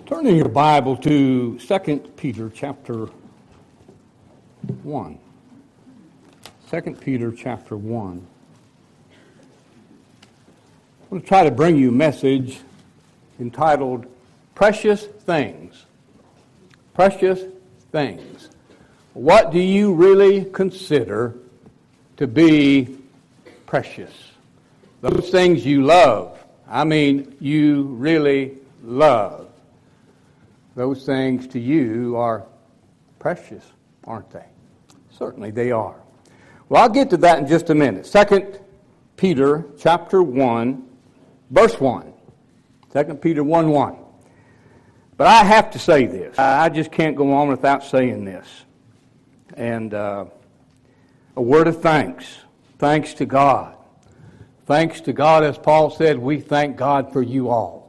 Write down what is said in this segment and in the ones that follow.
Turn in your Bible to 2 Peter chapter 1. 2 Peter chapter 1. I'm going to try to bring you a message entitled Precious Things. Precious Things. What do you really consider to be precious? Those things you love. I mean, you really love. Those things to you are precious, aren't they? Certainly they are. Well, I'll get to that in just a minute. 2 Peter chapter 1, verse 1. 2 Peter 1:1. But I have to say this. I just can't go on without saying this. And a word of thanks. Thanks to God. Thanks to God, as Paul said, we thank God for you all.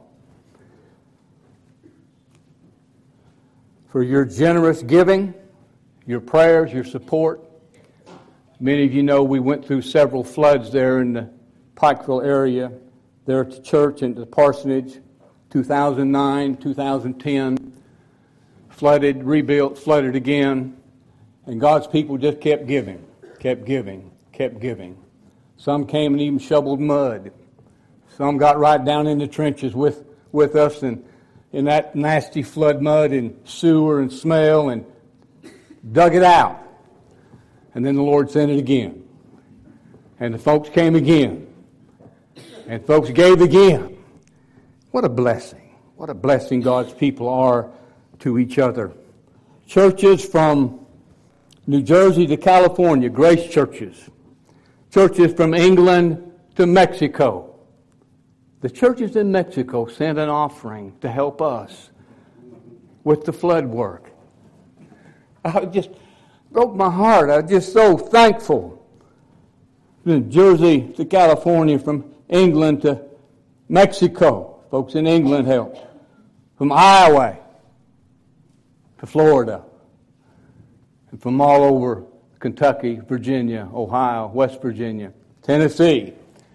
For your generous giving, your prayers, your support. Many of you know we went through several floods there in the Pikeville area, there at the church and the parsonage, 2009, 2010, flooded, rebuilt, flooded again, and God's people just kept giving, kept giving, kept giving. Some came and even shoveled mud. Some got right down in the trenches with us and in that nasty flood mud and sewer and smell and dug it out. And then the Lord sent it again. And the folks came again. And folks gave again. What a blessing. What a blessing God's people are to each other. Churches from New Jersey to California, grace churches. Churches from England to Mexico. The churches in Mexico sent an offering to help us with the flood work. I just broke my heart. I'm just so thankful. From Jersey to California, from England to Mexico. Folks in England helped. From Iowa to Florida. And from all over Kentucky, Virginia, Ohio, West Virginia, Tennessee.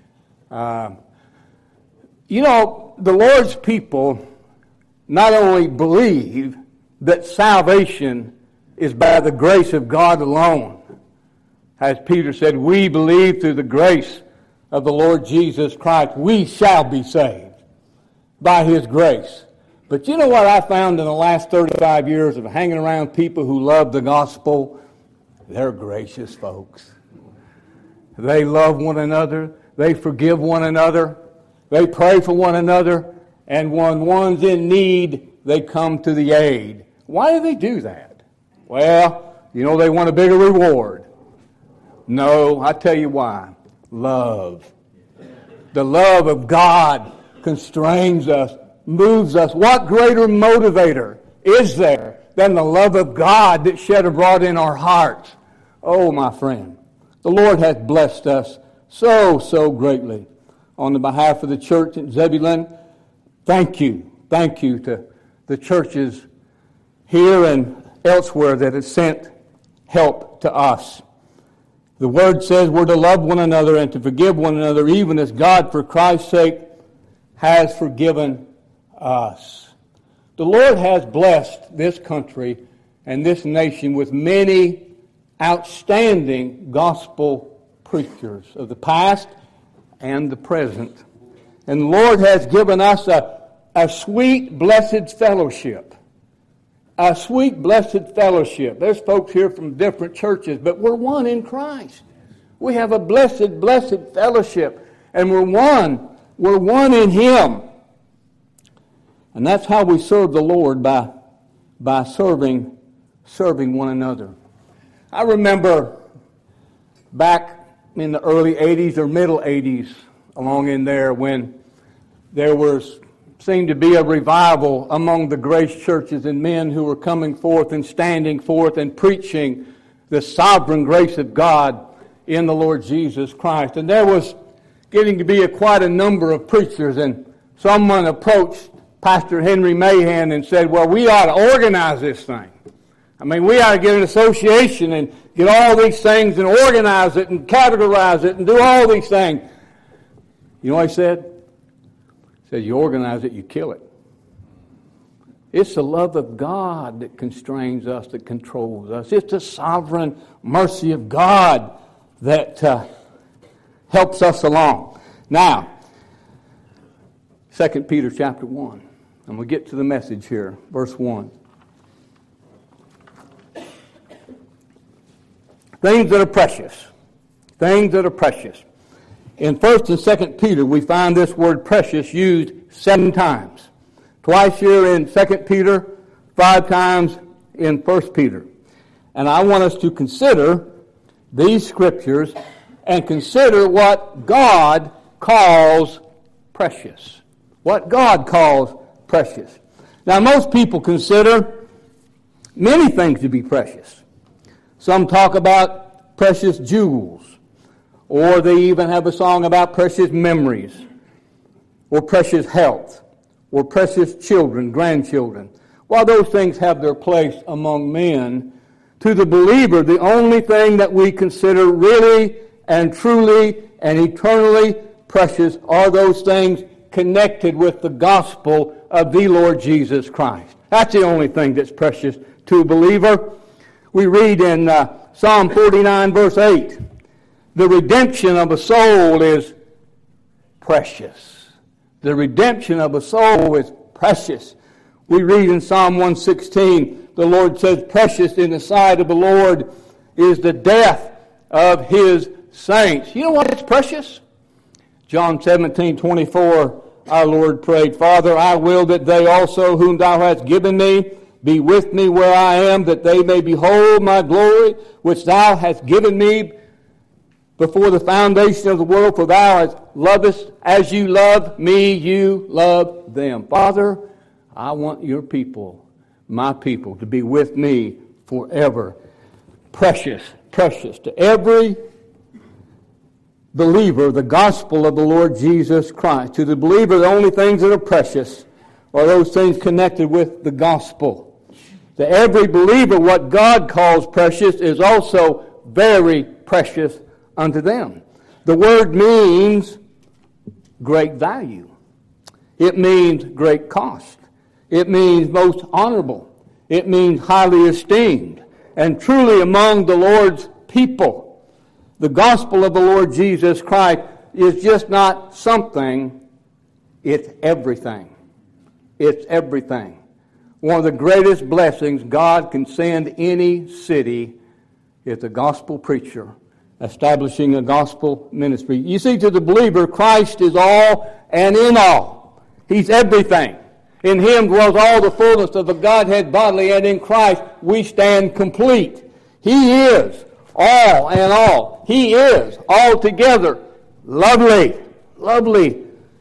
You know, the Lord's people not only believe that salvation is by the grace of God alone. As Peter said, we believe through the grace of the Lord Jesus Christ, we shall be saved by His grace. But you know what I found in the last 35 years of hanging around people who love the gospel? They're gracious folks. They love one another. They forgive one another. They pray for one another, and when one's in need, they come to the aid. Why do they do that? Well, you know they want a bigger reward. No, I tell you why. Love. The love of God constrains us, moves us. What greater motivator is there than the love of God that's shed abroad in our hearts? Oh, my friend, the Lord has blessed us so greatly. On the behalf of the church in Zebulon, thank you to the churches here and elsewhere that have sent help to us. The Word says we're to love one another and to forgive one another, even as God, for Christ's sake, has forgiven us. The Lord has blessed this country and this nation with many outstanding gospel preachers of the past and the present. And the Lord has given us a sweet, blessed fellowship. A sweet, blessed fellowship. There's folks here from different churches, but we're one in Christ. We have a blessed, blessed fellowship. And we're one. We're one in Him. And that's how we serve the Lord, by serving one another. I remember back in the early 80s or middle 80s, along in there, when there seemed to be a revival among the grace churches and men who were coming forth and standing forth and preaching the sovereign grace of God in the Lord Jesus Christ. And there was getting to be quite a number of preachers, and someone approached Pastor Henry Mahan and said, well, we ought to organize this thing. I mean, we ought to get an association and get all these things and organize it and categorize it and do all these things. You know what he said? He said, you organize it, you kill it. It's the love of God that constrains us, that controls us. It's the sovereign mercy of God that helps us along. Now, 2 Peter chapter 1. And we'll get to the message here. Verse 1. Things that are precious. Things that are precious. In 1 and 2 Peter, we find this word precious used 7 times. Twice here in 2 Peter, 5 times in 1 Peter. And I want us to consider these scriptures and consider what God calls precious. What God calls precious. Now, most people consider many things to be precious. Some talk about precious jewels, or they even have a song about precious memories, or precious health, or precious children, grandchildren. While those things have their place among men, to the believer, the only thing that we consider really and truly and eternally precious are those things connected with the gospel of the Lord Jesus Christ. That's the only thing that's precious to a believer. We read in Psalm 49 verse 8, the redemption of a soul is precious. The redemption of a soul is precious. We read in Psalm 116, the Lord says, precious in the sight of the Lord is the death of his saints. You know what is precious? John 17:24, our Lord prayed, Father, I will that they also whom thou hast given me be with me where I am, that they may behold my glory, which thou hast given me before the foundation of the world, for thou hast lovest as you love me, you love them. Father, I want your people, my people, to be with me forever. Precious, precious to every believer, the gospel of the Lord Jesus Christ. To the believer, the only things that are precious are those things connected with the gospel. To every believer, what God calls precious is also very precious unto them. The word means great value. It means great cost. It means most honorable. It means highly esteemed. And truly among the Lord's people, the gospel of the Lord Jesus Christ is just not something, it's everything. It's everything. One of the greatest blessings God can send any city is a gospel preacher establishing a gospel ministry. You see, to the believer, Christ is all and in all. He's everything. In him dwells all the fullness of the Godhead bodily, and in Christ we stand complete. He is all and all. He is altogether lovely, lovely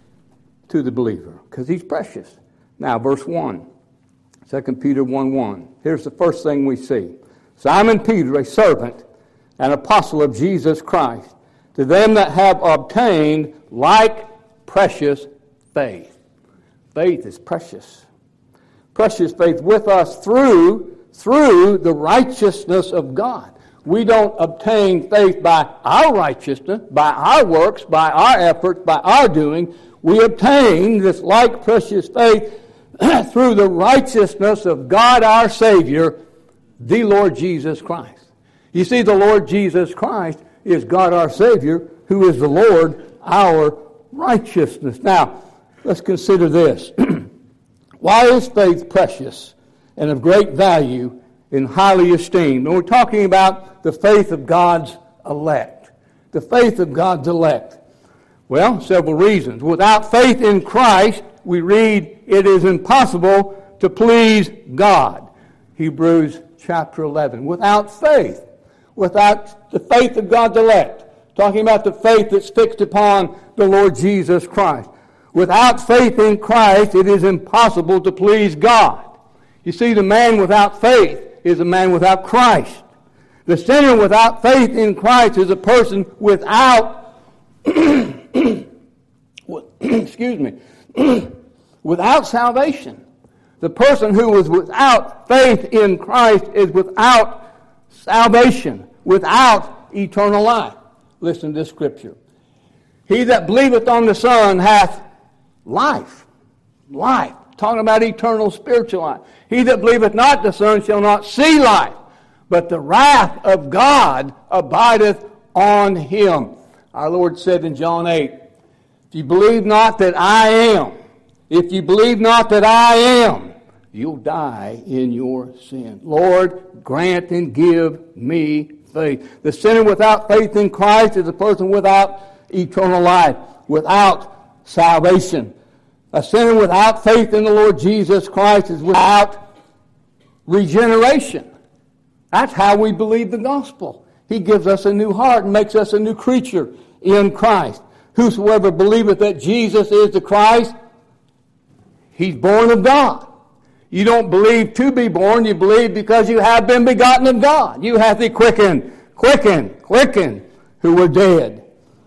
to the believer, because he's precious. Now, verse 1, 2 Peter 1:1. Here's the first thing we see. Simon Peter, a servant and apostle of Jesus Christ, to them that have obtained like precious faith. Faith is precious. Precious faith with us through the righteousness of God. We don't obtain faith by our righteousness, by our works, by our efforts, by our doing. We obtain this like precious faith through the righteousness of God our Savior, the Lord Jesus Christ. You see, the Lord Jesus Christ is God our Savior, who is the Lord our righteousness. Now, let's consider this. Why is faith precious and of great value and highly esteemed? And we're talking about the faith of God's elect. The faith of God's elect. Well, several reasons. Without faith in Christ, we read, it is impossible to please God. Hebrews chapter 11. Without faith, without the faith of God's elect, talking about the faith that's fixed upon the Lord Jesus Christ. Without faith in Christ, it is impossible to please God. You see, the man without faith is a man without Christ. The sinner without faith in Christ is a person without, excuse me, without salvation. The person who is without faith in Christ is without salvation, without eternal life. Listen to this scripture. He that believeth on the Son hath life. Life. Talking about eternal spiritual life. He that believeth not the Son shall not see life, but the wrath of God abideth on him. Our Lord said in John 8, if you believe not that I am, if you believe not that I am, you'll die in your sin. Lord, grant and give me faith. The sinner without faith in Christ is a person without eternal life, without salvation. A sinner without faith in the Lord Jesus Christ is without regeneration. That's how we believe the gospel. He gives us a new heart and makes us a new creature in Christ. Whosoever believeth that Jesus is the Christ, he's born of God. You don't believe to be born, you believe because you have been begotten of God. You have the quickened, who were dead.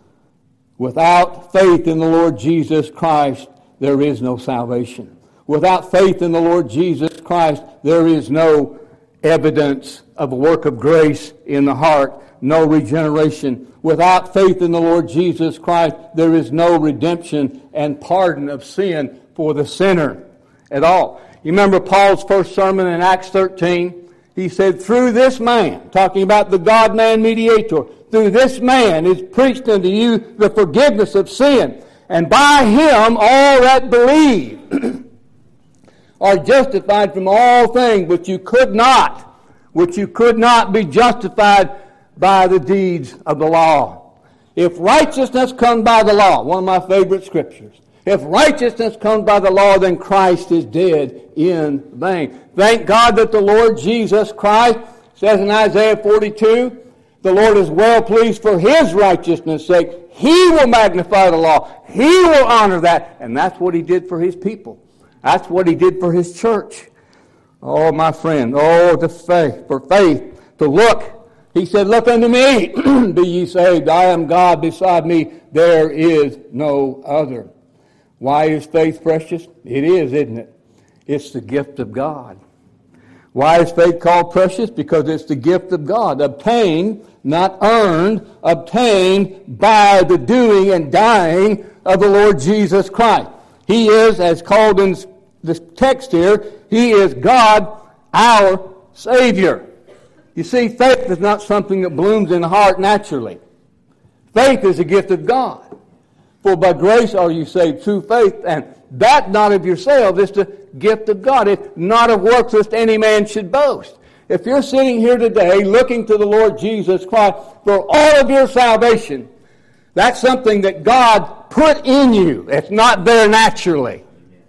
Without faith in the Lord Jesus Christ, there is no salvation. Without faith in the Lord Jesus Christ, there is no evidence of a work of grace in the heart, no regeneration. Without faith in the Lord Jesus Christ, there is no redemption and pardon of sin for the sinner at all. You remember Paul's first sermon in Acts 13? He said, through this man, talking about the God-man mediator, through this man is preached unto you the forgiveness of sin. And by him all that believe are justified from all things which you could not be justified by the deeds of the law. If righteousness comes by the law, one of my favorite scriptures, if righteousness comes by the law, then Christ is dead in vain. Thank God that the Lord Jesus Christ says in Isaiah 42, the Lord is well pleased for his righteousness' sake. He will magnify the law. He will honor that. And that's what he did for his people. That's what he did for his church. Oh, my friend. Oh, for faith to look. He said, look unto me, be ye saved. I am God, beside me there is no other. Why is faith precious? It is, isn't it? It's the gift of God. Why is faith called precious? Because it's the gift of God. Obtained, not earned, obtained by the doing and dying of the Lord Jesus Christ. He is, as called in the text here, he is God, our Savior. You see, faith is not something that blooms in the heart naturally. Faith is a gift of God. For by grace are you saved through faith, and that not of yourselves, it's the gift of God. It's not of works lest any man should boast. If you're sitting here today looking to the Lord Jesus Christ for all of your salvation, that's something that God put in you. It's not there naturally.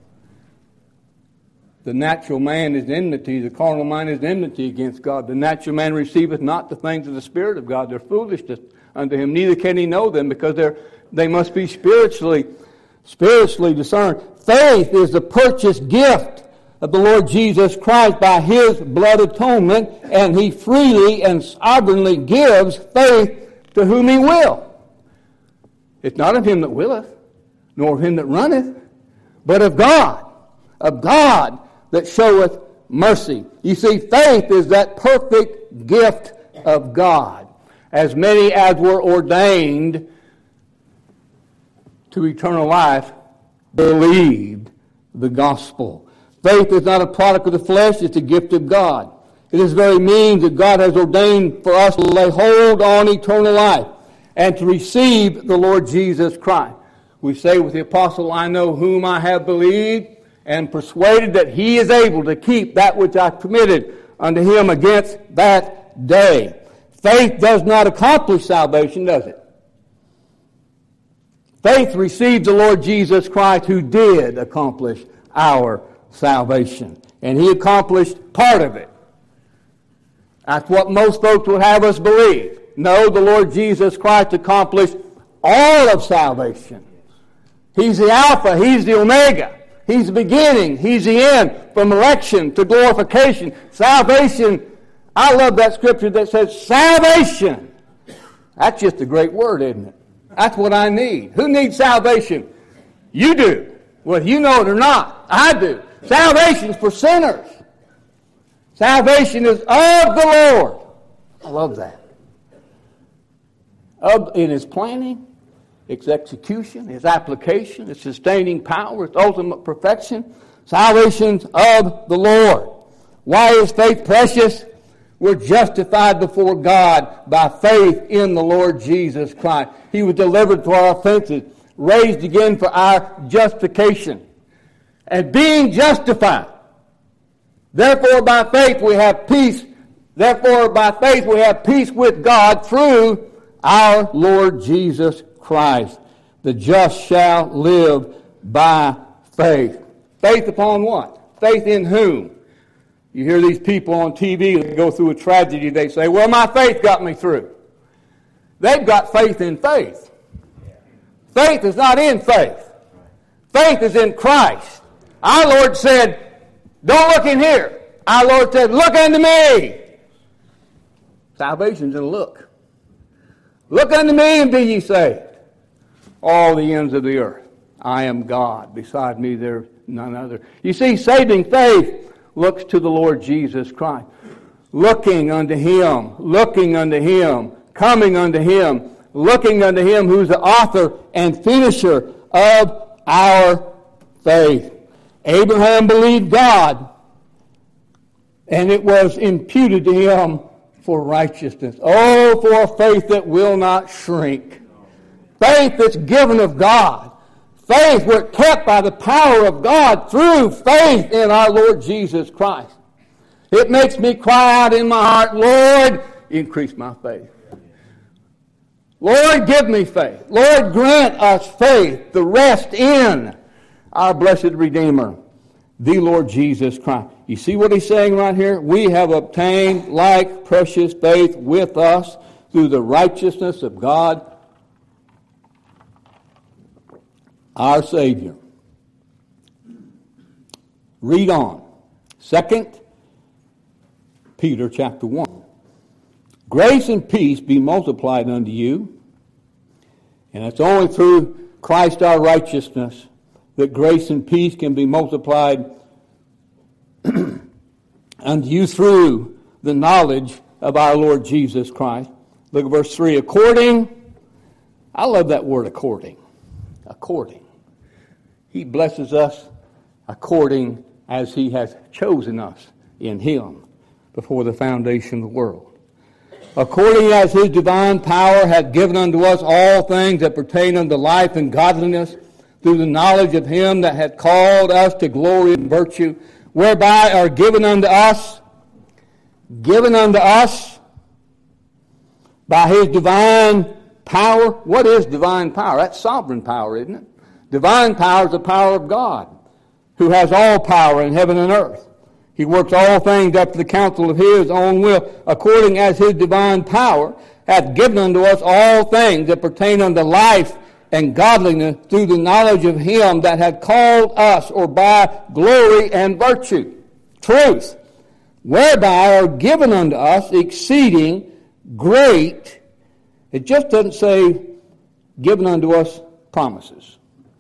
The natural man is enmity, the carnal mind is enmity against God. The natural man receiveth not the things of the Spirit of God. They're foolishness unto him, neither can he know them, because they must be spiritually discerned. Faith is the purchased gift of the Lord Jesus Christ by his blood atonement, and he freely and sovereignly gives faith to whom he will. It's not of him that willeth, nor of him that runneth, but of God that showeth mercy. You see, faith is that perfect gift of God. As many as were ordained to eternal life believed the gospel. Faith is not a product of the flesh, it's a gift of God. It is the very means that God has ordained for us to lay hold on eternal life and to receive the Lord Jesus Christ. We say with the apostle, I know whom I have believed and persuaded that he is able to keep that which I committed unto him against that day. Faith does not accomplish salvation, does it? Faith receives the Lord Jesus Christ, who did accomplish our salvation. And he accomplished part of it. That's what most folks would have us believe. No, the Lord Jesus Christ accomplished all of salvation. He's the Alpha, he's the Omega. He's the beginning, he's the end, from election to glorification. Salvation, I love that scripture that says salvation. That's just a great word, isn't it? That's what I need. Who needs salvation? You do. Whether you know it or not, I do. Salvation is for sinners. Salvation is of the Lord. I love that. In his planning, its execution, its application, its sustaining power, its ultimate perfection. Salvation of the Lord. Why is faith precious? We're justified before God by faith in the Lord Jesus Christ. He was delivered for our offenses, raised again for our justification. And being justified, therefore by faith we have peace. Therefore by faith we have peace with God through our Lord Jesus Christ. The just shall live by faith. Faith upon what? Faith in whom? You hear these people on TV that go through a tragedy, they say, well, my faith got me through. They've got faith in faith. Faith is not in faith. Faith is in Christ. Our Lord said, don't look in here. Our Lord said, look unto me. Salvation's in a look. Look unto me and be ye saved, all the ends of the earth. I am God. Beside me there is none other. You see, saving faith looks to the Lord Jesus Christ. Looking unto Him, coming unto Him, looking unto Him who's the author and finisher of our faith. Abraham believed God, and it was imputed to him for righteousness. Oh, for a faith that will not shrink. Faith that's given of God. Faith we're kept by the power of God through faith in our Lord Jesus Christ. It makes me cry out in my heart, Lord, increase my faith. Lord, give me faith. Lord, grant us faith to rest in our blessed Redeemer, the Lord Jesus Christ. You see what he's saying right here? We have obtained like precious faith with us through the righteousness of God, our Savior. Read on. 2 Peter chapter 1. Grace and peace be multiplied unto you. And it's only through Christ our righteousness that grace and peace can be multiplied unto you through the knowledge of our Lord Jesus Christ. Look at verse 3. According, I love that word according. According. He blesses us according as He has chosen us in Him before the foundation of the world. According as His divine power hath given unto us all things that pertain unto life and godliness, through the knowledge of Him that hath called us to glory and virtue, whereby are given unto us by His divine power. What is divine power? That's sovereign power, isn't it? Divine power is the power of God, who has all power in heaven and earth. He works all things after the counsel of His own will, according as His divine power hath given unto us all things that pertain unto life and godliness, through the knowledge of Him that hath called us, or by glory and virtue, truth, whereby are given unto us exceeding great. It just doesn't say given unto us promises.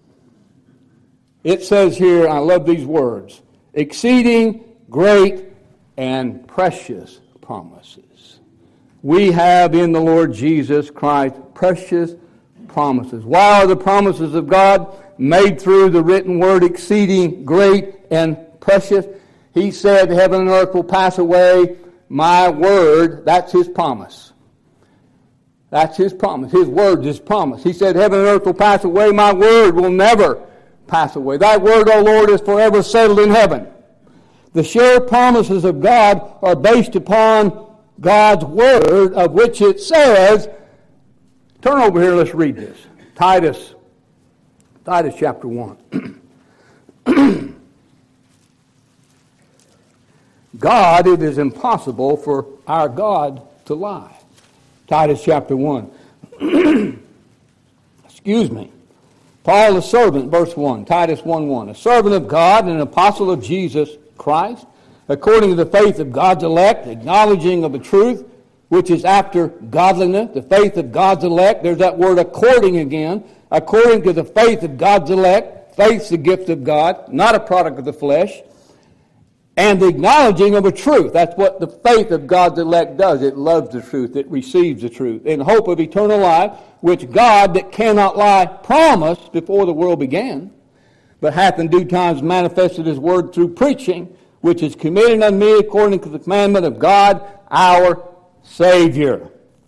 It says here, I love these words, exceeding great and precious promises. We have in the Lord Jesus Christ precious promises. Why are the promises of God made through the written word exceeding great and precious? He said, heaven and earth will pass away. My word, that's His promise. That's His promise. His word is His promise. He said, heaven and earth will pass away. My word will never pass away. Thy word, O Lord, is forever settled in heaven. The sure promises of God are based upon God's word, of which it says, turn over here, let's read this. Titus chapter 1. God, it is impossible for our God to lie. Titus chapter 1. Excuse me. Paul, the servant, verse 1, Titus 1:1. A servant of God and an apostle of Jesus Christ, according to the faith of God's elect, acknowledging of the truth, which is after godliness, the faith of God's elect. There's that word according again. According to the faith of God's elect. Faith's the gift of God, not a product of the flesh. And the acknowledging of a truth. That's what the faith of God's elect does. It loves the truth. It receives the truth. In hope of eternal life, which God that cannot lie promised before the world began, but hath in due times manifested his word through preaching, which is committed unto me according to the commandment of God our Savior.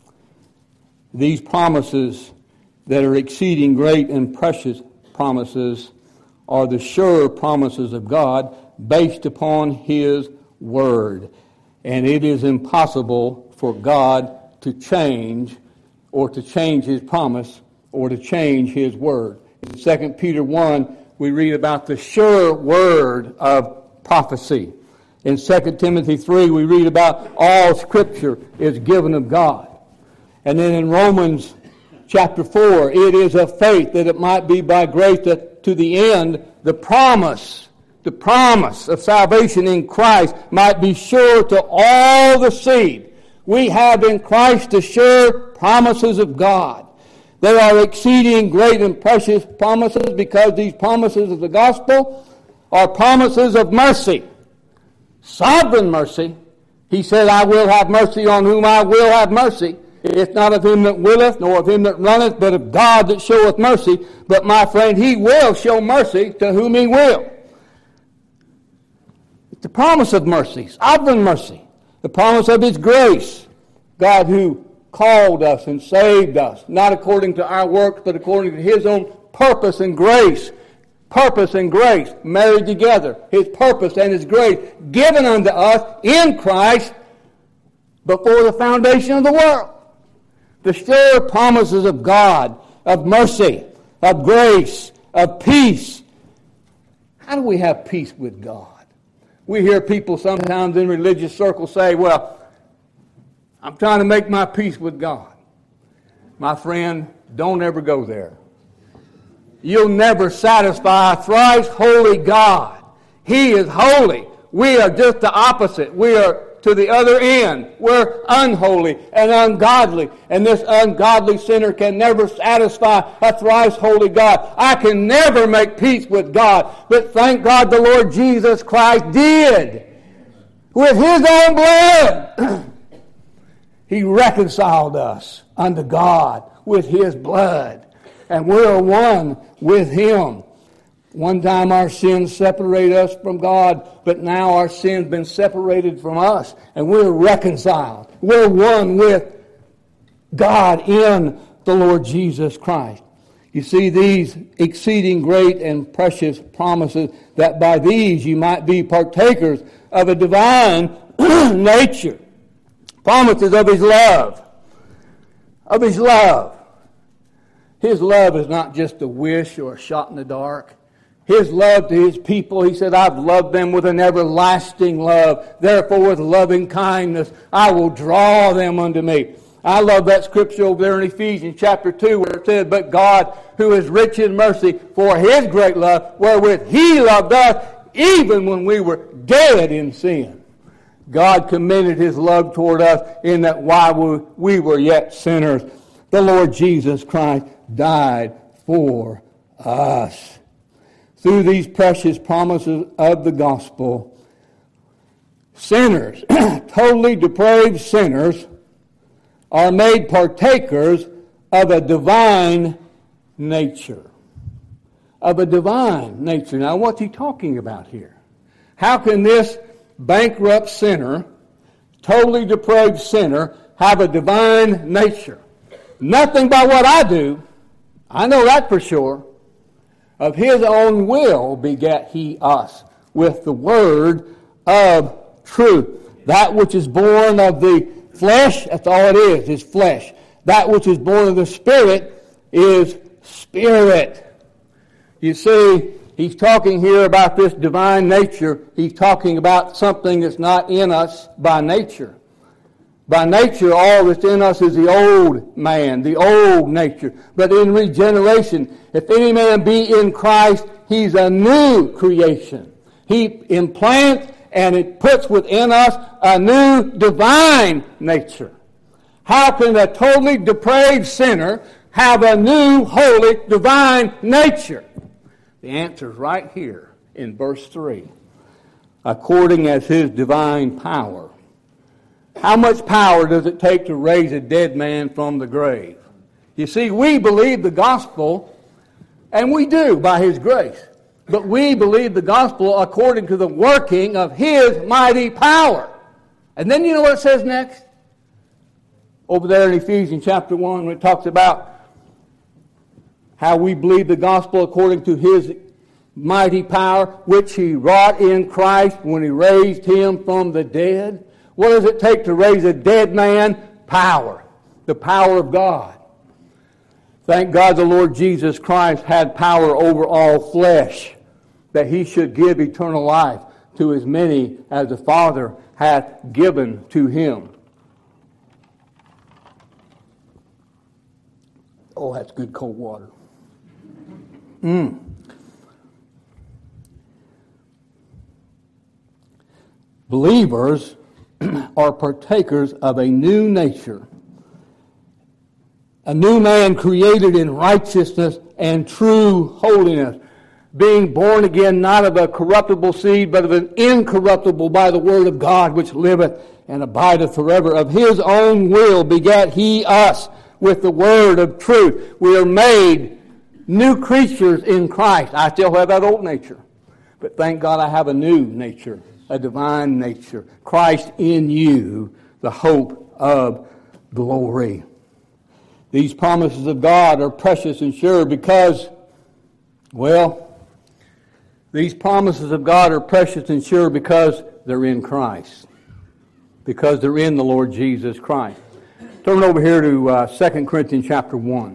These promises that are exceeding great and precious promises are the sure promises of God based upon his word. And it is impossible for God to change his promise or to change his word. In 2 Peter 1, we read about the sure word of prophecy. In 2 Timothy 3, we read about all Scripture is given of God. And then in Romans chapter 4, it is of faith that it might be by grace that to the end the promise of salvation in Christ might be sure to all the seed. We have in Christ the sure promises of God. They are exceeding great and precious promises because these promises of the gospel are promises of mercy. Sovereign mercy. He said, I will have mercy on whom I will have mercy. It's not of him that willeth, nor of him that runneth, but of God that showeth mercy. But my friend, he will show mercy to whom he will. It's the promise of mercy, sovereign mercy. The promise of his grace. God who called us and saved us, not according to our works, but according to his own purpose and grace. Purpose and grace married together. His purpose and his grace given unto us in Christ before the foundation of the world. The sure promises of God, of mercy, of grace, of peace. How do we have peace with God? We hear people sometimes in religious circles say, well, I'm trying to make my peace with God. My friend, don't ever go there. You'll never satisfy a thrice holy God. He is holy. We are just the opposite. We are to the other end. We're unholy and ungodly. And this ungodly sinner can never satisfy a thrice holy God. I can never make peace with God. But thank God the Lord Jesus Christ did. With his own blood. He reconciled us unto God with his blood. And we're one with him. One time our sins separate us from God, but now our sin's been separated from us, and we're reconciled. We're one with God in the Lord Jesus Christ. You see, these exceeding great and precious promises, that by these you might be partakers of a divine nature. Promises of his love. Of his love. His love is not just a wish or a shot in the dark. His love to his people, he said, I've loved them with an everlasting love. Therefore, with loving kindness, I will draw them unto me. I love that scripture over there in Ephesians chapter 2 where it says, but God, who is rich in mercy, for his great love, wherewith he loved us, even when we were dead in sin. God commended his love toward us in that while we were yet sinners, the Lord Jesus Christ died for us. Through these precious promises of the gospel, sinners, totally depraved sinners, are made partakers of a divine nature. Of a divine nature. Now, what's he talking about here? How can this bankrupt sinner, totally depraved sinner, have a divine nature? Nothing by what I do, I know that for sure. Of his own will begat he us with the word of truth. That which is born of the flesh, that's all it is flesh. That which is born of the Spirit is spirit. You see, he's talking here about this divine nature. He's talking about something that's not in us by nature. By nature, all that's in us is the old man, the old nature. But in regeneration, if any man be in Christ, he's a new creation. He implants and it puts within us a new divine nature. How can a totally depraved sinner have a new, holy, divine nature? The answer is right here in verse 3. According as his divine power. How much power does it take to raise a dead man from the grave? You see, we believe the gospel, and we do by his grace. but we believe the gospel according to the working of His mighty power. And then you know what it says next? Over there in Ephesians chapter 1, when it talks about how we believe the gospel according to His mighty power, which He wrought in Christ when He raised Him from the dead. What does it take to raise a dead man? Power. The power of God. Thank God the Lord Jesus Christ had power over all flesh, that He should give eternal life to as many as the Father hath given to Him. Oh, that's good cold water. Believers are partakers of a new nature. A new man created in righteousness and true holiness, being born again not of a corruptible seed, but of an incorruptible by the word of God, which liveth and abideth forever. Of His own will begat He us with the word of truth. We are made new creatures in Christ. I still have that old nature, but thank God I have a new nature, a divine nature. Christ in you, the hope of glory. These promises of God are precious and sure because, these promises of God are precious and sure because they're in Christ. Because they're in the Lord Jesus Christ. Turn over here to 2 Corinthians chapter 1.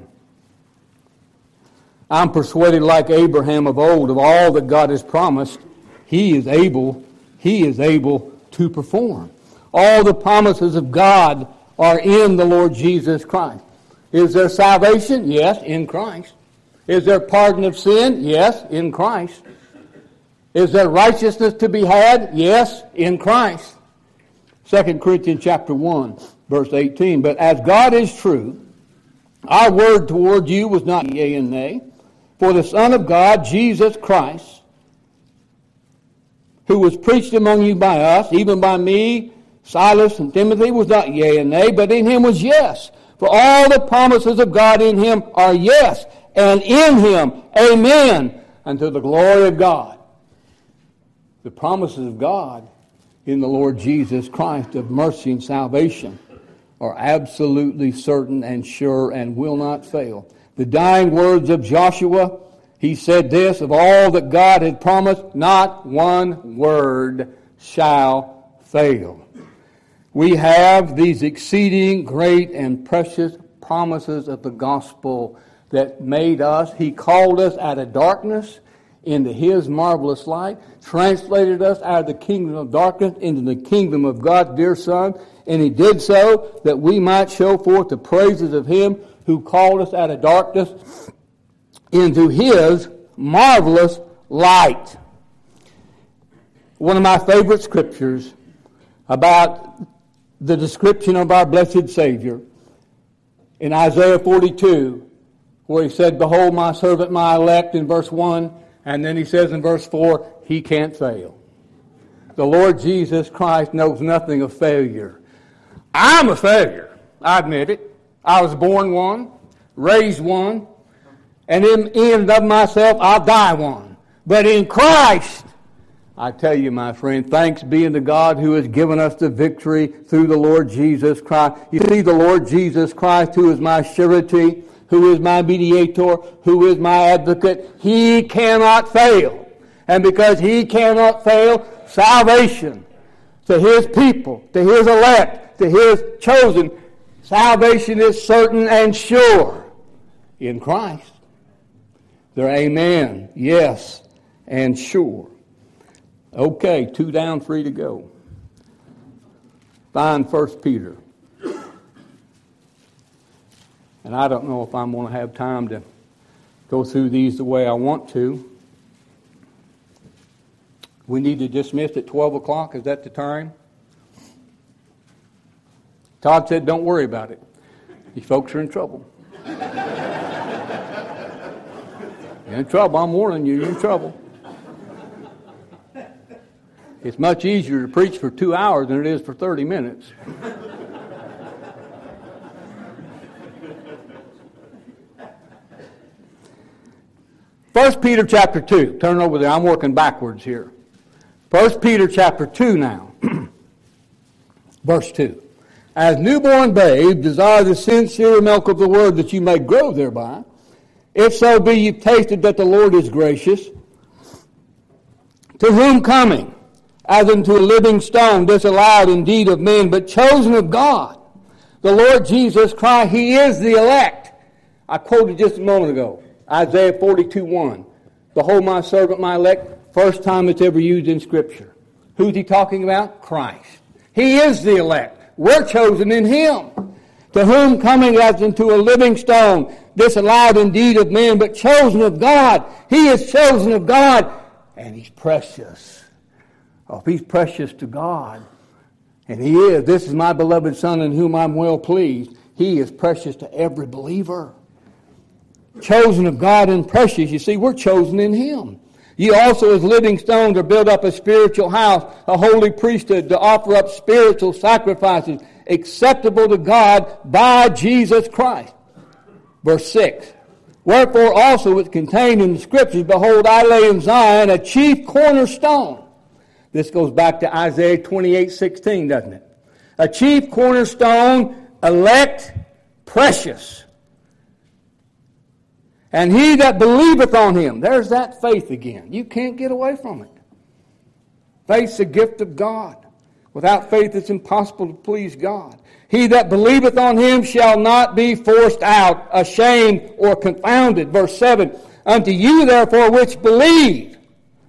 I'm persuaded like Abraham of old, of all that God has promised, He is able to perform. All the promises of God are in the Lord Jesus Christ. Is there salvation? Yes, in Christ. Is there pardon of sin? Yes, in Christ. Is there righteousness to be had? Yes, in Christ. 2 Corinthians chapter 1, verse 18. But as God is true, our word toward you was not yea and nay. For the Son of God, Jesus Christ, who was preached among you by us, even by me, Silas, and Timothy, was not yea and nay, but in Him was yes. For all the promises of God in Him are yes, and in Him, amen, unto the glory of God. The promises of God in the Lord Jesus Christ of mercy and salvation are absolutely certain and sure and will not fail. The dying words of Joshua, he said this, of all that God had promised, not one word shall fail. We have these exceeding great and precious promises of the gospel that made us. He called us out of darkness into His marvelous light, translated us out of the kingdom of darkness into the kingdom of God's dear Son, and He did so that we might show forth the praises of Him who called us out of darkness into His marvelous light. One of my favorite scriptures about the description of our blessed Savior in Isaiah 42, where He said, behold my servant, my elect, in verse 1, and then He says in verse 4, He can't fail. The Lord Jesus Christ knows nothing of failure. I'm a failure. I admit it. I was born one, raised one, and in and of myself, I'll die one. But in Christ, I tell you, my friend, thanks be unto God who has given us the victory through the Lord Jesus Christ. You see, the Lord Jesus Christ, who is my surety, who is my mediator, who is my advocate, He cannot fail. And because He cannot fail, salvation to His people, to His elect, to His chosen, salvation is certain and sure in Christ. They're amen, yes, and sure. Okay, 2 down, 3 to go. Find 1 Peter. And I don't know if I'm going to have time to go through these the way I want to. We need to dismiss at 12 o'clock. Is that the time? Todd said, don't worry about it. These folks are in trouble. You're in trouble. I'm warning you, you're in trouble. It's much easier to preach for 2 hours than it is for 30 minutes. 1 Peter chapter 2. Turn over there. I'm working backwards here. 1 Peter chapter 2 now. Verse 2. As newborn babes, desire the sincere milk of the word that you may grow thereby. If so be you've tasted that the Lord is gracious, to whom coming, as unto a living stone, disallowed indeed of men, but chosen of God, the Lord Jesus Christ, He is the elect. I quoted just a moment ago, Isaiah 42:1. Behold my servant, my elect. First time it's ever used in Scripture. Who's He talking about? Christ. He is the elect. We're chosen in Him. To whom coming as into a living stone, disallowed indeed of men, but chosen of God. He is chosen of God, and He's precious. Oh, if He's precious to God, and He is, this is my beloved Son in whom I'm well pleased, He is precious to every believer. Chosen of God and precious. You see, we're chosen in Him. Ye also as living stones are built up a spiritual house, a holy priesthood, to offer up spiritual sacrifices acceptable to God by Jesus Christ. Verse 6. Wherefore also it's contained in the Scriptures, behold, I lay in Zion a chief cornerstone. This goes back to Isaiah 28:16, doesn't it? A chief cornerstone, elect, precious. And he that believeth on Him, there's that faith again. You can't get away from it. Faith's a gift of God. Without faith it's impossible to please God. He that believeth on Him shall not be forced out, ashamed, or confounded. Verse 7, unto you therefore which believe,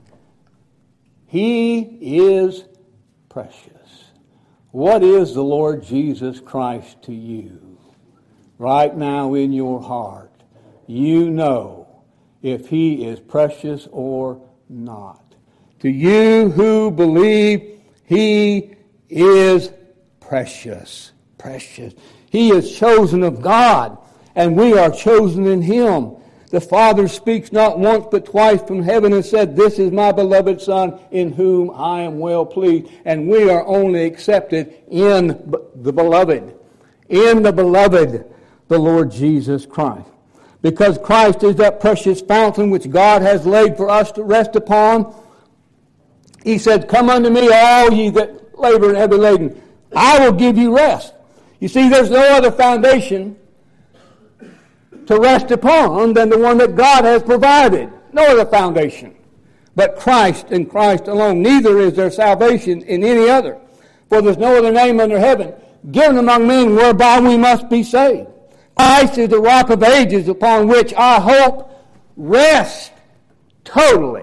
He is precious. What is the Lord Jesus Christ to you? Right now in your heart, you know if He is precious or not. To you who believe, He is precious. Precious. He is chosen of God, and we are chosen in Him. The Father speaks not once but twice from heaven and said, this is my beloved Son in whom I am well pleased. And we are only accepted in the beloved. In the beloved, the Lord Jesus Christ. Because Christ is that precious fountain which God has laid for us to rest upon. He said, come unto me, all ye that labor and heavy laden. I will give you rest. You see, there's no other foundation to rest upon than the one that God has provided. No other foundation but Christ and Christ alone. Neither is there salvation in any other. For there's no other name under heaven given among men whereby we must be saved. Christ is the rock of ages upon which our hope rests totally.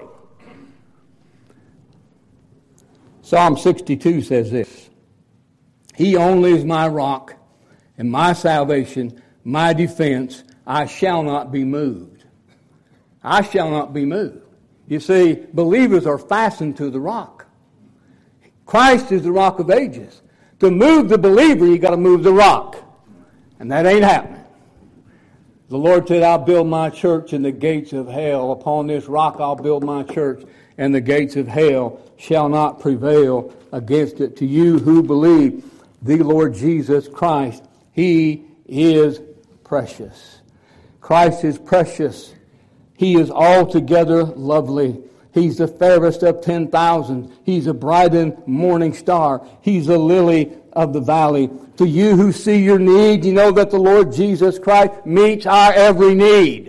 Psalm 62 says this. He only is my rock and my salvation, my defense. I shall not be moved. I shall not be moved. You see, believers are fastened to the rock. Christ is the rock of ages. To move the believer, you got to move the rock. And that ain't happening. The Lord said, I'll build my church in the gates of hell. Upon this rock I'll build my church, and the gates of hell shall not prevail against it. To you who believe, the Lord Jesus Christ, He is precious. Christ is precious. He is altogether lovely. He's the fairest of 10,000. He's a bright and morning star. He's a lily of the valley. To you who see your need, you know that the Lord Jesus Christ meets our every need.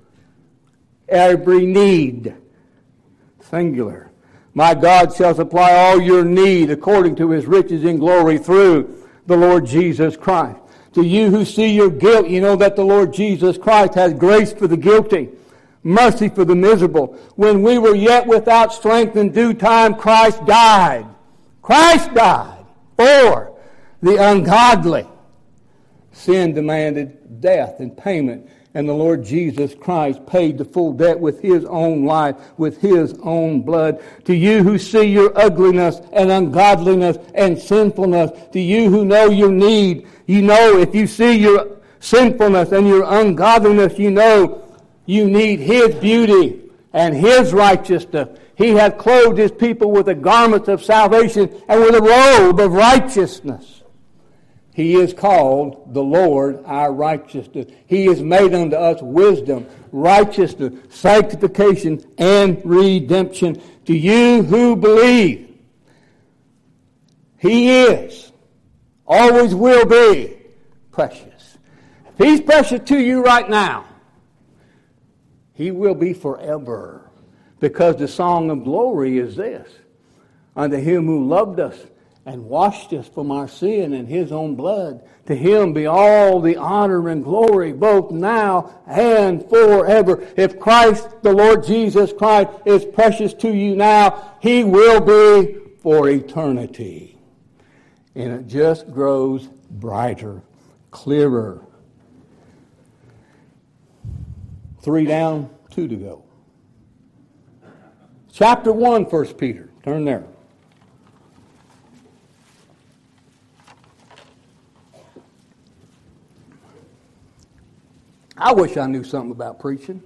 Every need. Singular. My God shall supply all your need according to His riches in glory through the Lord Jesus Christ. To you who see your guilt, you know that the Lord Jesus Christ has grace for the guilty, mercy for the miserable. When we were yet without strength, in due time Christ died. Christ died for the ungodly. Sin demanded death and payment, and the Lord Jesus Christ paid the full debt with His own life, with His own blood. To you who see your ugliness and ungodliness and sinfulness, to you who know your need, you know if you see your sinfulness and your ungodliness, you know you need His beauty and His righteousness. He hath clothed His people with the garments of salvation and with a robe of righteousness. He is called the Lord our righteousness. He is made unto us wisdom, righteousness, sanctification, and redemption. To you who believe, He is, always will be, precious. If He's precious to you right now, He will be forever. Because the song of glory is this: unto Him who loved us and washed us from our sin in His own blood, to Him be all the honor and glory, both now and forever. If Christ, the Lord Jesus Christ, is precious to you now, He will be for eternity. And it just grows brighter, clearer. 3 down, 2 to go. Chapter 1, 1 Peter. Turn there. I wish I knew something about preaching.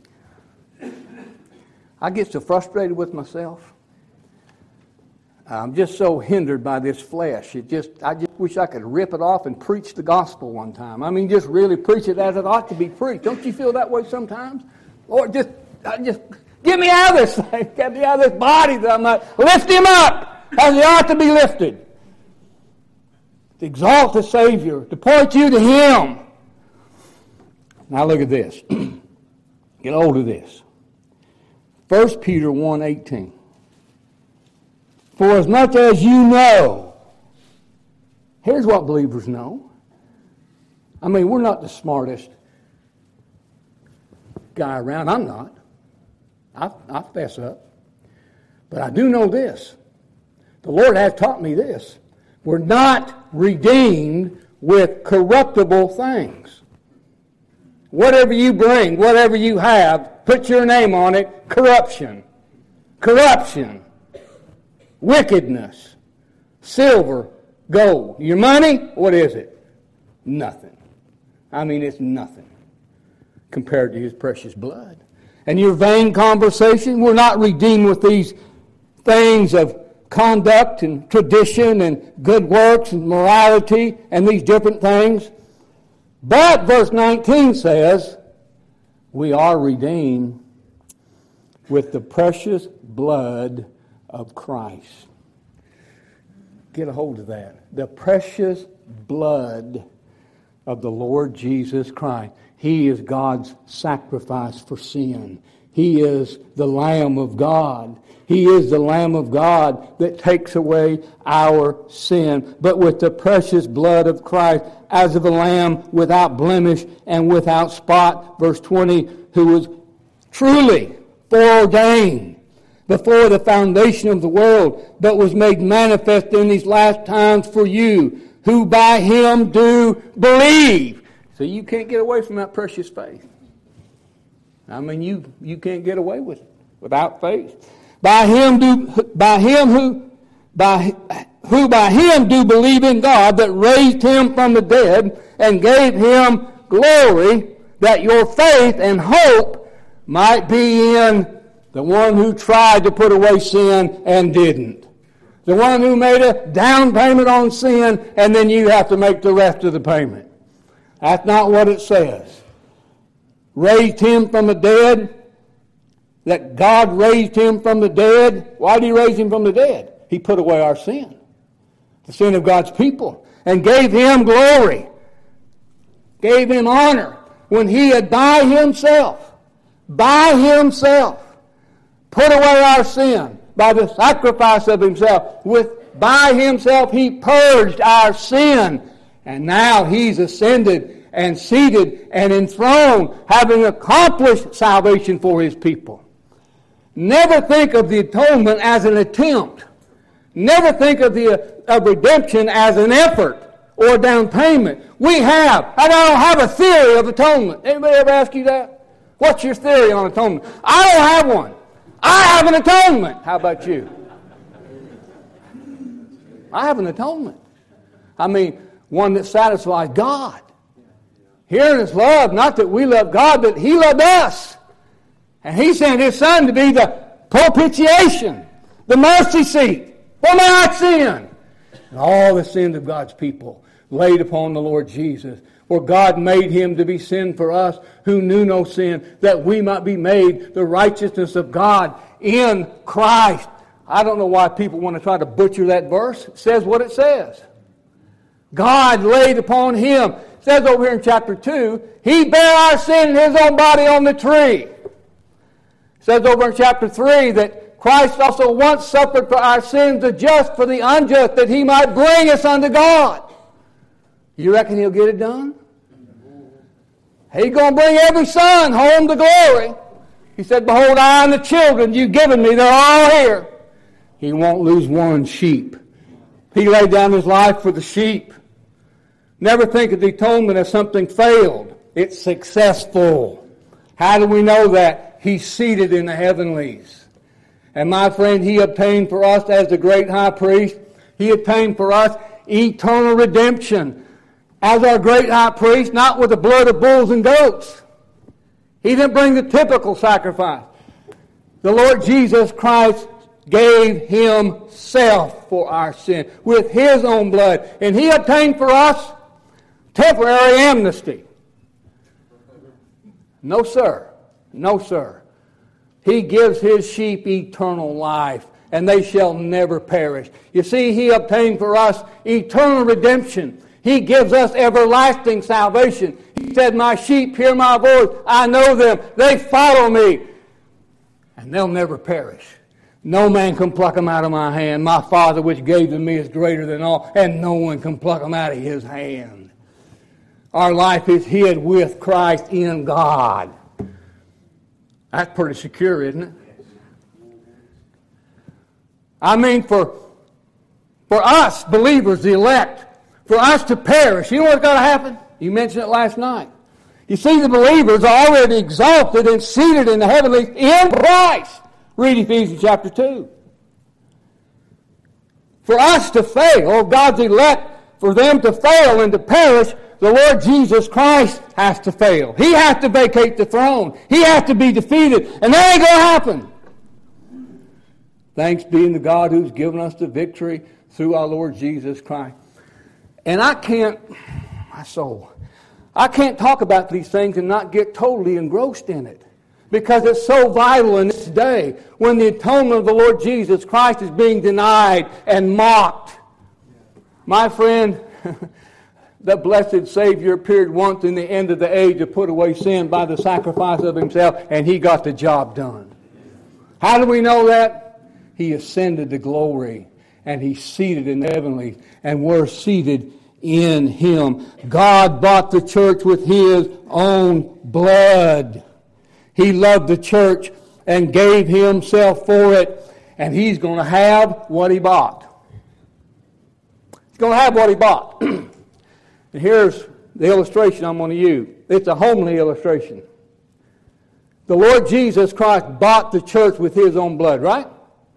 I get so frustrated with myself. I'm just so hindered by this flesh. I just wish I could rip it off and preach the gospel one time. I mean, just really preach it as it ought to be preached. Don't you feel that way sometimes? Lord, just get me out of this thing. Get me out of this body that I'm not. Lift Him up as He ought to be lifted. To exalt the Savior. To point you to Him. Now look at this. Get hold of this. 1 Peter 1:18. For as much as you know, here's what believers know. I mean, we're not the smartest guy around. I'm not. I fess up. But I do know this. The Lord has taught me this. We're not redeemed with corruptible things. Whatever you bring, whatever you have, put your name on it, corruption. Corruption. Wickedness. Silver, gold. Your money, what is it? Nothing. I mean, it's nothing compared to His precious blood. And your vain conversation, we're not redeemed with these things of conduct and tradition and good works and morality and these different things. But verse 19 says, we are redeemed with the precious blood of Christ. Get a hold of that. The precious blood of the Lord Jesus Christ. He is God's sacrifice for sin. He is the Lamb of God. He is the Lamb of God that takes away our sin. But with the precious blood of Christ, as of a lamb without blemish and without spot, verse 20, who was truly foreordained before the foundation of the world, but was made manifest in these last times for you, who by Him do believe. So you can't get away from that precious faith. I mean, you can't get away with it without faith. Who by Him do believe in God that raised Him from the dead and gave Him glory, that your faith and hope might be in the one who tried to put away sin and didn't. The one who made a down payment on sin and then you have to make the rest of the payment. That's not what it says. Raised Him from the dead. That God raised Him from the dead. Why did He raise Him from the dead? He put away our sin. The sin of God's people. And gave Him glory. Gave Him honor. When He had by Himself, put away our sin by the sacrifice of Himself. By Himself He purged our sin. And now He's ascended and seated and enthroned, having accomplished salvation for His people. Never think of the atonement as an attempt. Never think of redemption as an effort or a down payment. I don't have a theory of atonement. Anybody ever ask you that? What's your theory on atonement? I don't have one. I have an atonement. How about you? I have an atonement. I mean, one that satisfies God. Herein is love, not that we love God, but He loved us. And He sent His Son to be the propitiation, the mercy seat for my sin. And all the sins of God's people laid upon the Lord Jesus. For God made him to be sin for us who knew no sin, that we might be made the righteousness of God in Christ. I don't know why people want to try to butcher that verse. It says what it says. God laid upon him. It says over here in chapter 2, he bare our sin in his own body on the tree. It says over in chapter 3 that Christ also once suffered for our sins, the just for the unjust, that he might bring us unto God. You reckon he'll get it done? He's going to bring every son home to glory. He said, behold, I and the children you've given me, they're all here. He won't lose one sheep. He laid down his life for the sheep. Never think of the atonement as something failed. It's successful. How do we know that? He's seated in the heavenlies. And my friend, he obtained for us as the great high priest, he obtained for us eternal redemption. As our great high priest, not with the blood of bulls and goats. He didn't bring the typical sacrifice. The Lord Jesus Christ gave himself for our sin with his own blood. And he obtained for us temporary amnesty. No, sir. No, sir. He gives his sheep eternal life, and they shall never perish. You see, he obtained for us eternal redemption. He gives us everlasting salvation. He said, my sheep hear my voice. I know them. They follow me. And they'll never perish. No man can pluck them out of my hand. My Father which gave them me is greater than all, and no one can pluck them out of his hand. Our life is hid with Christ in God. That's pretty secure, isn't it? I mean, for us believers, the elect, for us to perish, you know what's going to happen? You mentioned it last night. You see, the believers are already exalted and seated in the heavenlies in Christ. Read Ephesians chapter 2. For us to fail, God's elect, for them to fail and to perish, the Lord Jesus Christ has to fail. He has to vacate the throne. He has to be defeated. And that ain't going to happen. Thanks be to God who's given us the victory through our Lord Jesus Christ. And I can't talk about these things and not get totally engrossed in it. Because it's so vital in this day when the atonement of the Lord Jesus Christ is being denied and mocked. My friend, the blessed Savior appeared once in the end of the age to put away sin by the sacrifice of himself, and he got the job done. How do we know that? He ascended to glory, and he's seated in the heavenlies, and we're seated in him. God bought the church with his own blood. He loved the church and gave himself for it, and he's going to have what he bought. He's going to have what he bought. And here's the illustration I'm going to use. It's a homely illustration. The Lord Jesus Christ bought the church with his own blood, right?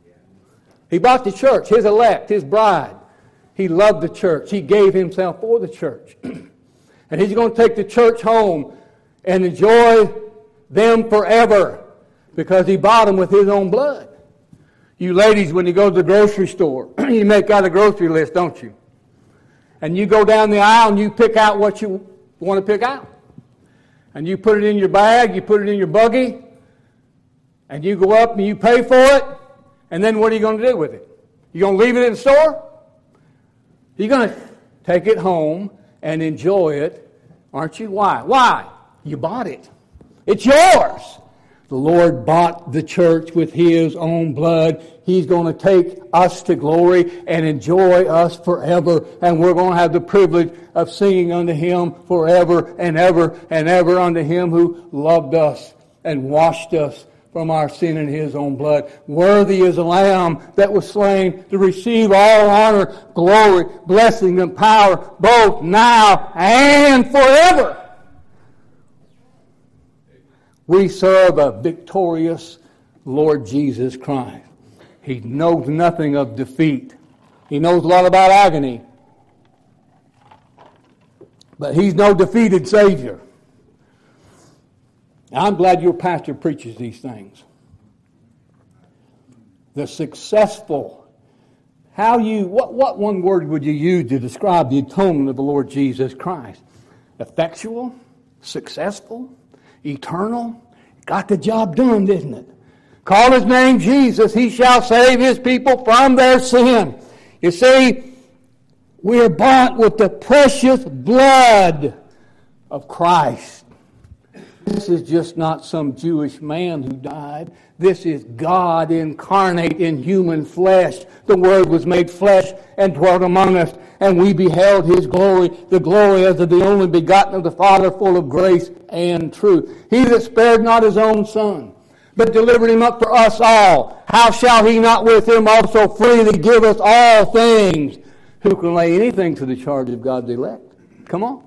He bought the church, his elect, his bride. He loved the church. He gave himself for the church. And he's going to take the church home and enjoy them forever because he bought them with his own blood. You ladies, when you go to the grocery store, you make out a grocery list, don't you? And you go down the aisle and you pick out what you want to pick out. And you put it in your bag, you put it in your buggy, and you go up and you pay for it, and then what are you going to do with it? You going to leave it in the store? You're going to take it home and enjoy it, aren't you? Why? Why? You bought it. It's yours. The Lord bought the church with his own blood. He's going to take us to glory and enjoy us forever. And we're going to have the privilege of singing unto him forever and ever and ever unto him who loved us and washed us from our sin in his own blood. Worthy is the Lamb that was slain to receive all honor, glory, blessing, and power, both now and forever. We serve a victorious Lord Jesus Christ. He knows nothing of defeat. He knows a lot about agony. But he's no defeated Savior. I'm glad your pastor preaches these things. The successful What one word would you use to describe the atonement of the Lord Jesus Christ? Effectual, successful, eternal. Got the job done, didn't it? Call his name Jesus. He shall save his people from their sin. You see, we are bought with the precious blood of Christ. This is just not some Jewish man who died. This is God incarnate in human flesh. The Word was made flesh and dwelt among us, and we beheld his glory, the glory as of the only begotten of the Father, full of grace and truth. He that spared not his own Son, but delivered him up for us all, how shall he not with him also freely give us all things? Who can lay anything to the charge of God's elect? Come on.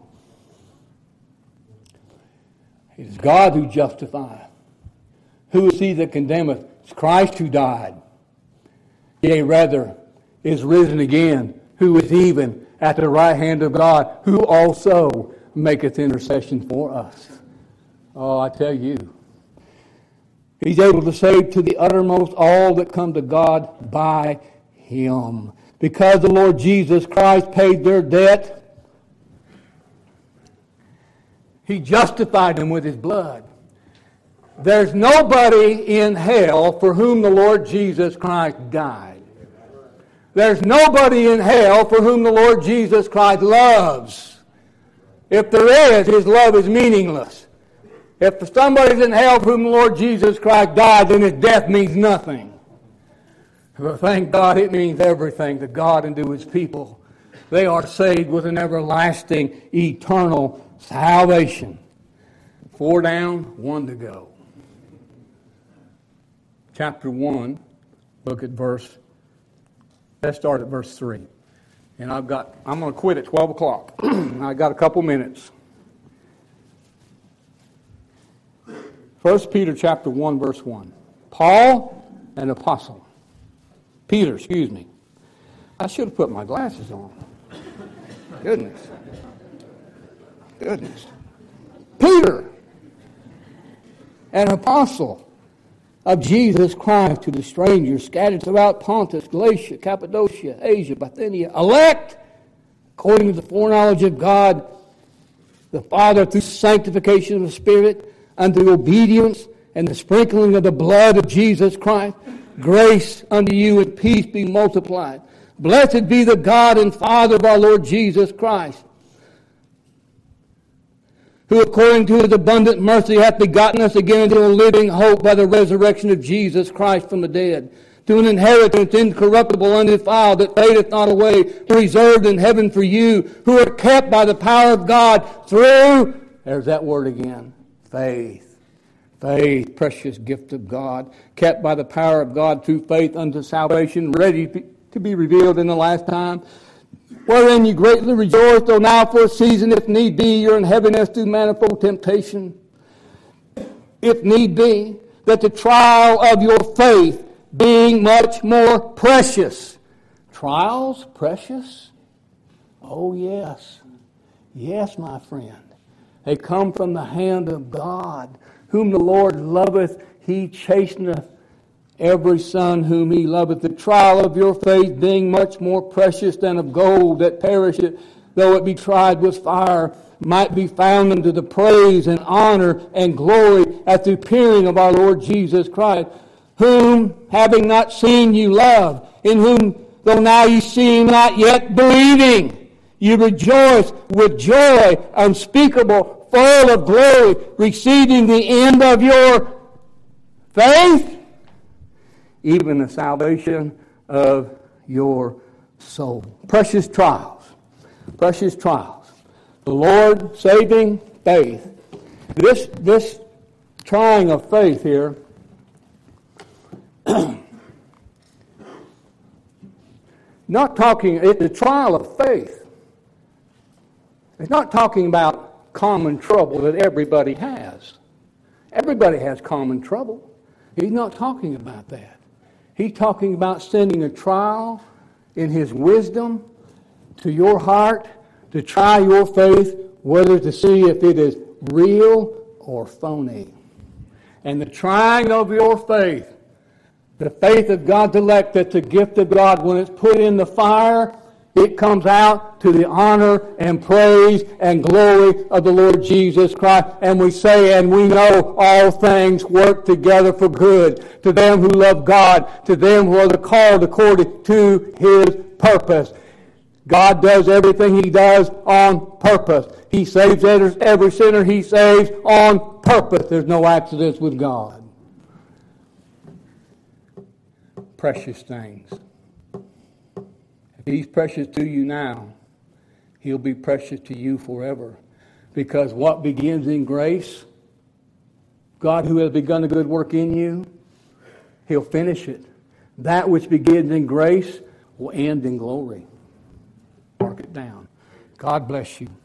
It is God who justifieth. Who is he that condemneth? It's Christ who died. Yea, rather, is risen again, who is even at the right hand of God, who also maketh intercession for us. Oh, I tell you, he's able to save to the uttermost all that come to God by him. Because the Lord Jesus Christ paid their debt, he justified them with his blood. There's nobody in hell for whom the Lord Jesus Christ died. There's nobody in hell for whom the Lord Jesus Christ loves. If there is, his love is meaningless. If somebody's in hell for whom the Lord Jesus Christ died, then his death means nothing. But thank God it means everything to God and to his people. They are saved with an everlasting, eternal salvation. 4 down, 1 to go. Chapter 1, look at let's start at verse 3. And I'm going to quit at 12 o'clock. I got a couple minutes. 1 Peter chapter 1, verse 1. Paul, an apostle. Peter, excuse me. I should have put my glasses on. Goodness. Peter, an apostle of Jesus Christ to the strangers scattered throughout Pontus, Galatia, Cappadocia, Asia, Bithynia, elect according to the foreknowledge of God, the Father, through sanctification of the Spirit, unto obedience and the sprinkling of the blood of Jesus Christ. Grace unto you and peace be multiplied. Blessed be the God and Father of our Lord Jesus Christ, who according to his abundant mercy hath begotten us again into a living hope by the resurrection of Jesus Christ from the dead, to an inheritance incorruptible, undefiled, that fadeth not away, reserved in heaven for you, who are kept by the power of God through, there's that word again, faith. Faith, precious gift of God, kept by the power of God through faith unto salvation, ready to be revealed in the last time, wherein you greatly rejoice, though now for a season, if need be, you're in heaviness through manifold temptation. If need be, that the trial of your faith, being much more precious. Trials precious? Oh, yes. Yes, my friend. They come from the hand of God. Whom the Lord loveth, he chasteneth every son whom he loveth. The trial of your faith being much more precious than of gold that perisheth, though it be tried with fire, might be found unto the praise and honor and glory at the appearing of our Lord Jesus Christ, whom, having not seen, you love, in whom, though now you see him not yet, believing, you rejoice with joy unspeakable, full of glory, receiving the end of your faith, even the salvation of your soul. Precious trials. Precious trials. The Lord saving faith. This trying of faith here not talking, it's the trial of faith. It's not talking about common trouble that everybody has. Everybody has common trouble. He's not talking about that. He's talking about sending a trial in his wisdom to your heart to try your faith, whether to see if it is real or phony. And the trying of your faith, The faith of God's elect, that's the gift of God. When it's put in the fire, it comes out to the honor and praise and glory of the Lord Jesus Christ. And we say, and we know all things work together for good to them who love God, to them who are called according to His purpose. God does everything He does on purpose. He saves every sinner He saves on purpose. There's no accidents with God. Precious things. If He's precious to you now, He'll be precious to you forever. Because what begins in grace, God who has begun a good work in you, He'll finish it. That which begins in grace will end in glory. Mark it down. God bless you.